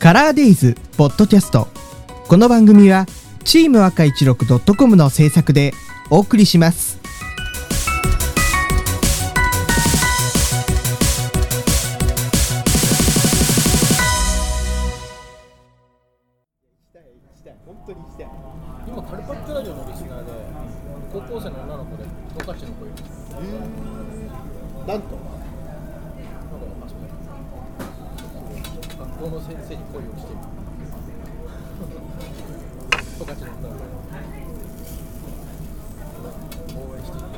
カラーデイズポッドキャスト。この番組はチーム赤16 .com の制作でお送りします。 本当に行きたい。今カルパッチョラジオのリスナーで高校生の女の子で十勝の子いるんですよ。なんと学校の先生に恋をしている十勝の女の子応援している。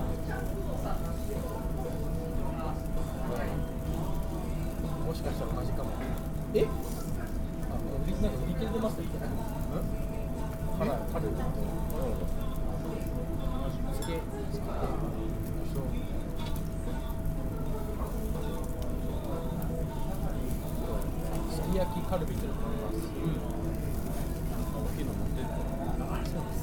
もしかしたら同じかも。え？なんか売り切れてますね。カルつけすき焼きカルビというのがあります。大きいの持ってる。そうです。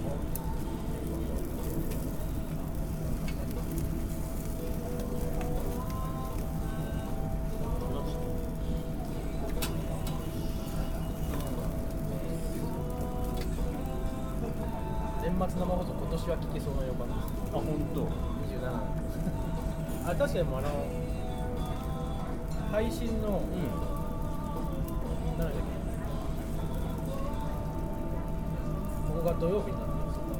年末生放送今年は聞けそうな予感です。あ、本当。27。あ、確かにもう配信の、何だっけ。ここが土曜日になってるんですよ。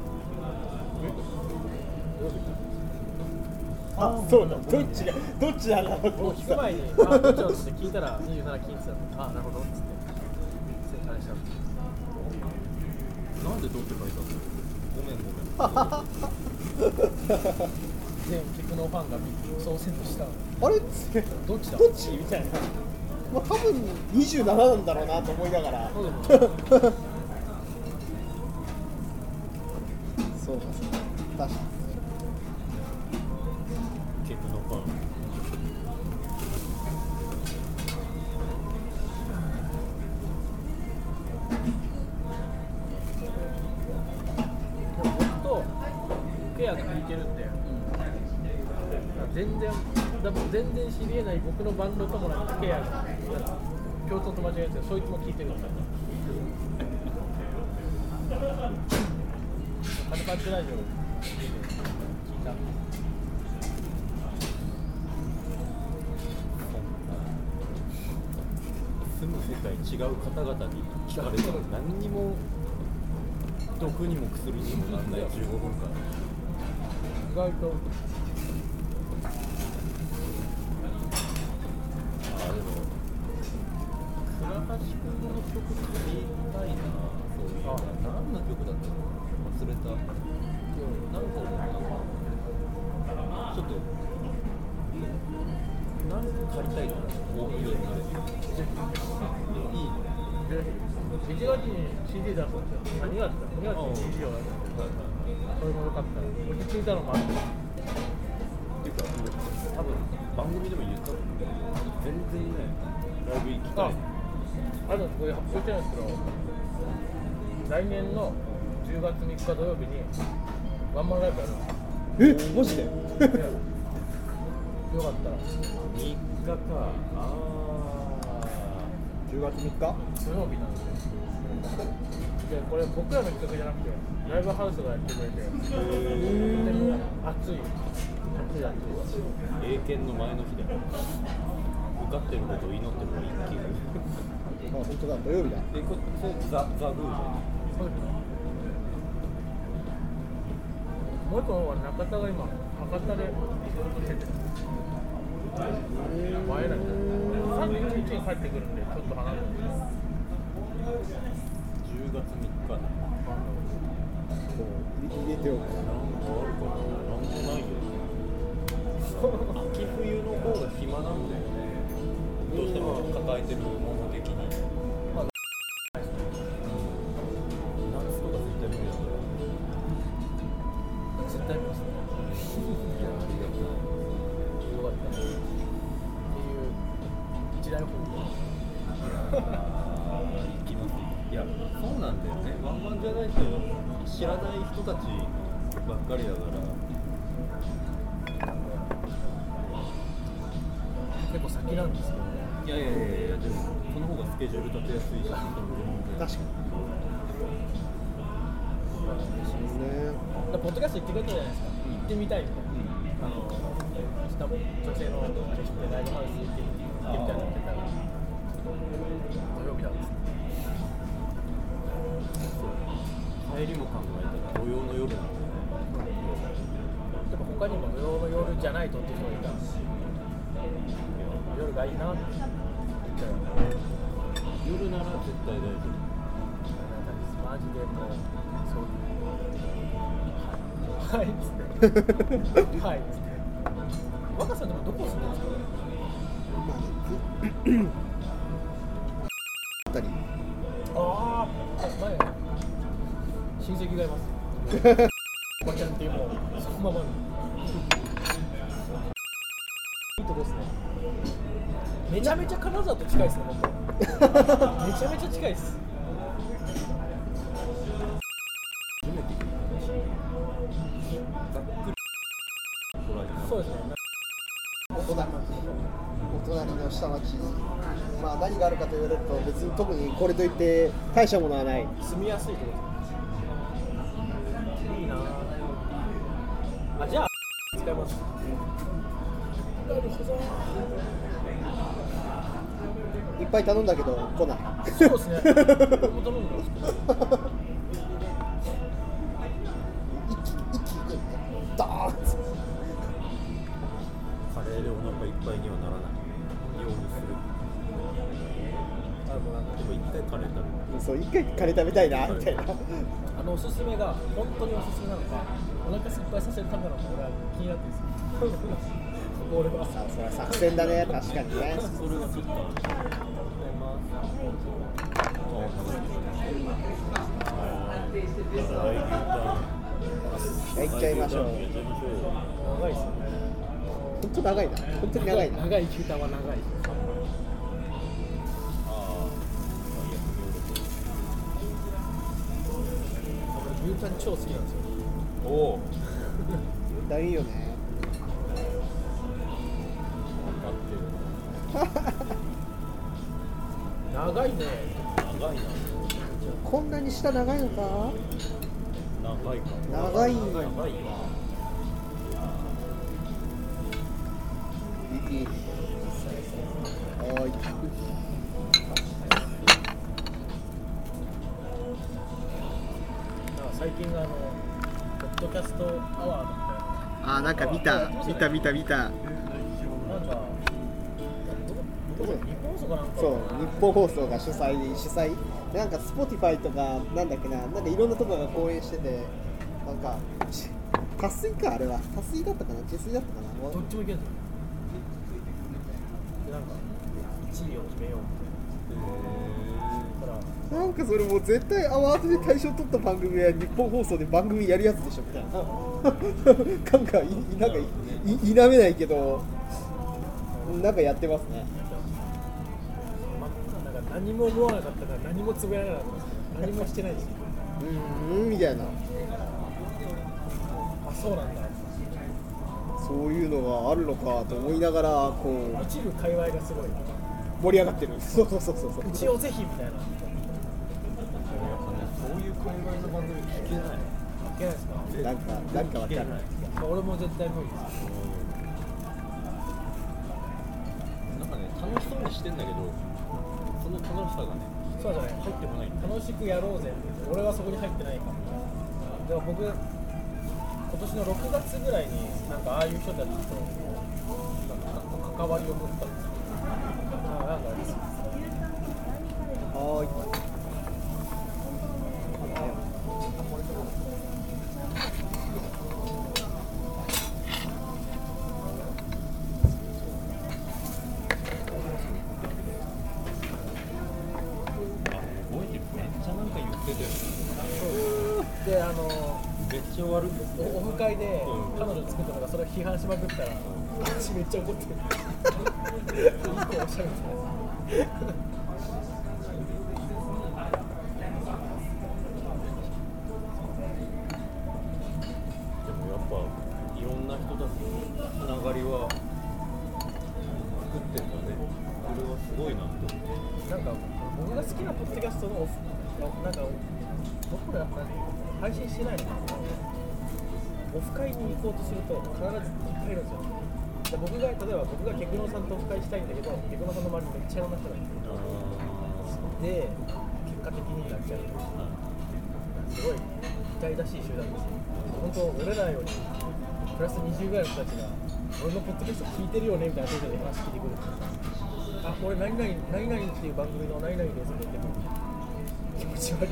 土曜日になってるんですよ。 あ、そうだ。どっちだろう。 もう聞く前に、どっちだろうって聞いたら27聞いてた。あ、なるほどっつって正解したんです。なんでどって書いたの？ごめん菊のファンが総選としたあれどっちだみたいな、まあ、多分27なんだろうなと思いながらそうか確かに菊のファンペアが弾いてるんで、全然知り得ない僕のバンド友達とペアが共通と間違えてそいつも聴いてるんですよ。カルパッチョラジオ聞いた。 住む世界違う方々に聞かれても何にも毒にも薬にもなんない15分間。 意外とでも倉橋君の曲聴きたいな。そういう何の曲だったの忘れた。なんかちょっとなんか借りたいな。オープニングでいいの 1月に CD 出すんですよ。2月に CD を出す。それも良かったら落ち着いたのもある。 っていうか多分番組でも言ったと思うけど全然ねライブ行きたい。 あとこれ発表してないんですけど来年の10月3日土曜日にワンマンライブやるんです。 マジでよかったら 3日か。 10月3日土曜日なんですよ。でこれ僕らの企画じゃなくてライブハウスがやってくれてとても熱い英検の前の日で受かってることを祈ってるのが一気にあ、本当だ、土曜日だ。 これザ・グーじゃん。 もう一個は中田が今博多で仕事してて会えないんだ。31日に帰ってくるんでちょっと離れるんですよ。 10月3日だ。 入れてようかな。 なんかあるかな。なんもないよ。秋冬の方が暇なんだよね。どうしても抱えてるもの的に。夏とか絶対無理だから。 絶対見ますね。 いや、ありがとう。 よかったっていう一大報告。 行きます。いや、そうなんだよね。ワンマンじゃないと知らない人たちばっかりだから。 結構先なんですけどね。 いやいやいやいや、でもその方がスケジュール立てやすいし、 確かにね。 ポッドキャスト行ってくれたじゃないですか、行ってみたいみたいな、女性の女子でライブハウス行ってみたいなって言ったら土曜日なんです。 帰りも考えたら土曜の夜なんで、 でも他にも土曜の夜じゃないとっていう人がいたんです。夜がいいなって言ったら夜なら絶対大丈夫。 マジでもうそうはいっつってはいっつって若さんでもどこ住んでるんですか？ あたりああ前親戚がいますおばちゃんっていうもうそのままにいいとこですね。めちゃめちゃ金沢と近いですね、僕めちゃめちゃ近いです。 初めて聞いたし、ざっくりそうですね。 お隣の下町、まあ何があるかと言われると別に特にこれといって大したものはない。 住みやすいところです。いいなあ。じゃあ使います。なるほど。 いっぱい頼んだけど来ない。 そうですね。僕も頼んでますけど。 一気にドーン。 カレーでお腹いっぱいにはならないようにする。でも一回カレー食べる。 そう一回カレー食べたいなみたいな。 おすすめが本当におすすめなのか、お腹いっぱいさせるためなのか、俺は気になってるんですよ。俺はさあそれは作戦だね、確かにね。 それはちょっと行っちゃいましょう。 長いですね。 本当長いな、本当に長いな。 長い牛タンは長い。牛タン超好きなんですよ。 おお。 牛タンいいよね。 長いね。 長いな。 こんなに下長いのか。 長いか。 長い。 長いわ。 いい。はい。 最近ポッドキャストアワードみたいな。 あ、なんか見た。 なんかそう、 日本放送かなんか。 日本放送が主催。なんか Spotify とかなんだっけな、なんかいろんなところが講演してて、なんか達水かあれは、達水だったかな、自炊だったかな。 どっちもいけるんですよ。でなんか1位を決めようみたいな。だからなんかそれもう絶対アワードで大賞取った番組は日本放送で番組やるやつでしょみたいな。なんか否めないけど、なんかやってますね。 なんか何も思わなかったから何もつぶやらなかったですけど、何もしてないですよ。 みたいな。 あ、そうなんだ。 そういうのがあるのかと思いながらこう一部界隈がすごい盛り上がってる。そう。 うちをぜひみたいな。 そういう海外の番組聞けない。 いけないですか？ なんかわかる。 俺も絶対無理です。 なんかね、楽しそうにしてんだけど、その楽しさがね、 そうじゃない、 入ってこない。 楽しくやろうぜって。俺はそこに入ってないから。でも僕今年の6月ぐらいになんかああいう人たちと関わりを持ったんですよ。なんかあれですよ。 はーい。 覚えてる。めっちゃなんか言ってたよ。 でめっちゃ悪い。 オフ会で彼女作ったのがそれを批判しまくったら、私めっちゃ怒ってる。いい子おっしゃるんですね。 でもやっぱいろんな人たちのつながりは作ってんだね。それはすごそのなんか僕ら配信してないのかな、オフ会に行こうとすると必ず1回いるんですよ。で例えば僕がケクノさんとオフ会したいんだけど、ケクノさんの周りにめっちゃいろんな人がいるで、結果的になっちゃうとすごい痛々しい集団ですよ。本当俺らよりプラス20ぐらいの人たちが俺のポッドキャスト聞いてるよねみたいなテンションで話聞いてくる。あ、俺何々っていう番組の何々ですって言ってくる。気持ち悪い。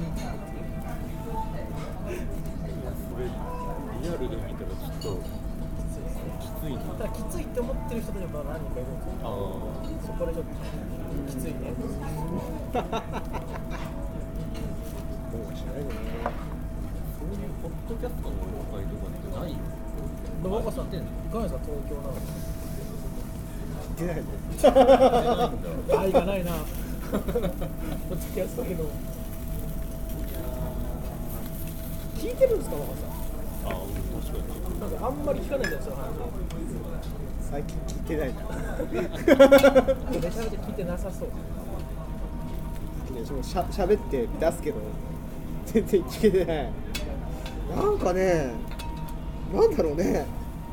それリアルで見たらちょっときついな。 ただきついって思ってる人たちも何人かいるんですよ。そこでちょっときついね。 どうかしないのね。 そういうポッドキャストの会とかってないよ。 若さんっていかがですか、東京なの。 出ないね。 愛がないな。ポッドキャストけど。聞いてるんですか、若さん。 確かに。 なんかあんまり聞かないじゃないですか、 最近聞いてないな。 めちゃめちゃ聞いてなさそう。 しゃべって出すけど全然聞けてない。なんかね、なんだろうね。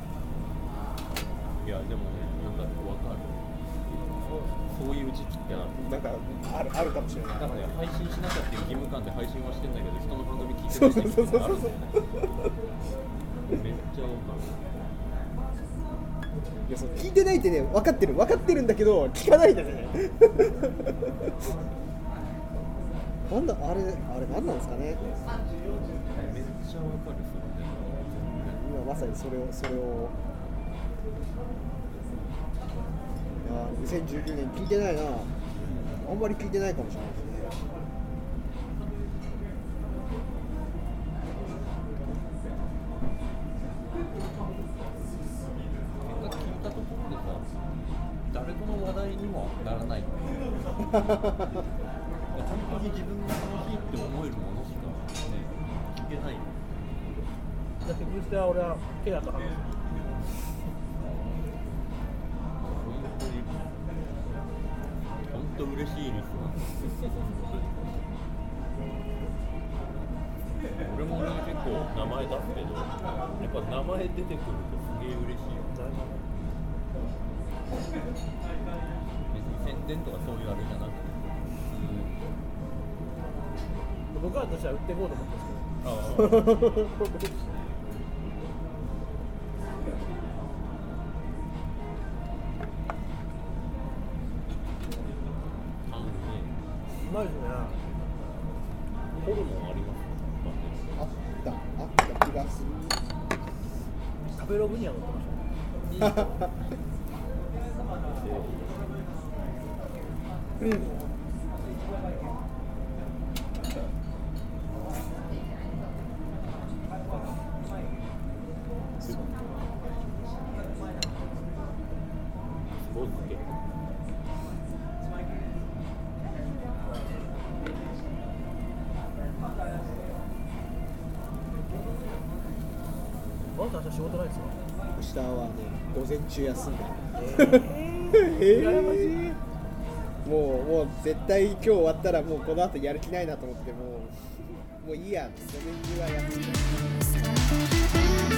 いやでもね、なんか分かる。そういう時期ってある。 なんかあるかもしれない。 なんかね、配信しなきゃっていう義務感で配信はしてんだけど、人の番組聞いてない時期があるんだよね。めっちゃ分かる。 いや、そう聞いてないってね、分かってるんだけど聞かないんだね。なんだあれなんなんですかね。 めっちゃ分かる、それで。 今まさにそれをいや2019年聞いてないな。あんまり聞いてないかもしれないですね。 聞いたところでさ、誰との話題にもならない。本当に自分が楽しいって思えるものしか、ね、聞けないよ。 だってブースターは俺はケアと話す。 本当嬉しいリスナー。俺もね、結構名前出すけど、やっぱ名前出てくるとすげえ嬉しいよ。別に宣伝とかそういうあれじゃなくて、 僕らとしては売っていこうと思ってるんですけど。うまいですね。 ホルモンありますあった気がする。 食べログには載ってましたね。 うん。 すごいけど。 あなた明日仕事ないですか？ 明日はね、午前中休んで。 羨ましい。 もう絶対今日終わったらもうこの後やる気ないなと思ってもういいや、午前中は休んで。